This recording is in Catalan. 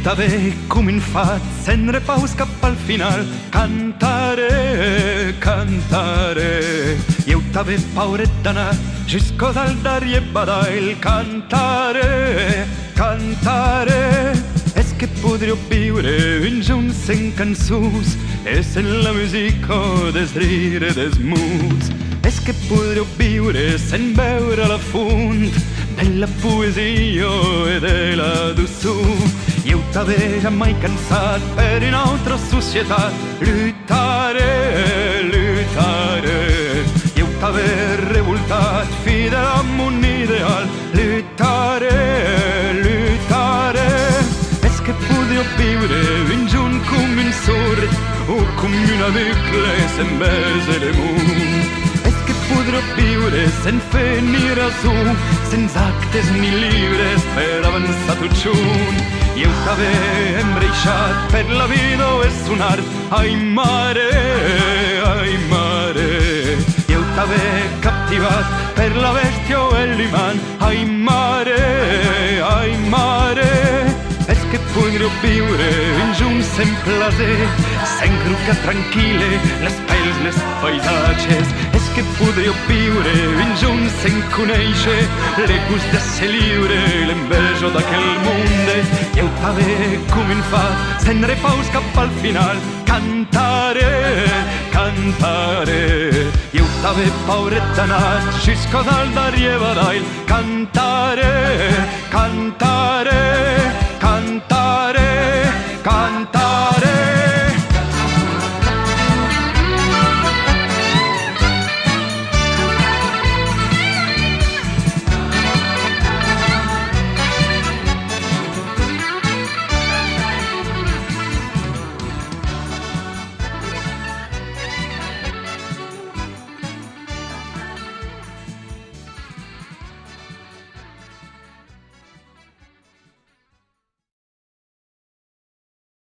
t'ave com infat, sen repaus cap al final. Cantaré, cantaré. Eu t'ave pauret d'anar jusqu'au dalt d'Arrier Badail. Cantaré, cantaré. És que podríeu viure un junts en cançons, és en la música des rire des muts. És que podríeu viure sen veure la font de la poesia i de la doçor. Eu t'ave mai cansat per una altra societat. Lluitaré, lluitaré. Eu t'ave revoltat fidel a mon ideal. Lluitaré, lluitaré. És que podríeu viure un junt com un sord o com una bucle sen bese de món. És que podríeu viure sen fer ni raó, sens actes ni llibres per avançar tot junt. I eu t'ave embreixat per la vida o és sonar. Ai mare, ai mare. I eu t'ave captivat per la bèstia o l'imant. Ai mare, ai mare. És que podríeu viure un junt sen plaer, sen cruca tranquil·le, les pels, les paisatges. És que podríeu viure un junt sen conèixer le gust de ser lliure, l'enveja d'aquell món. I eu t'ave com un fat, sen repaus cap al final. Cantaré, cantaré. I eu t'ave pauret d'anar jusqu'au dalt d'Arrier Badail. Cantaré, cantaré. Cantaré, cantaré.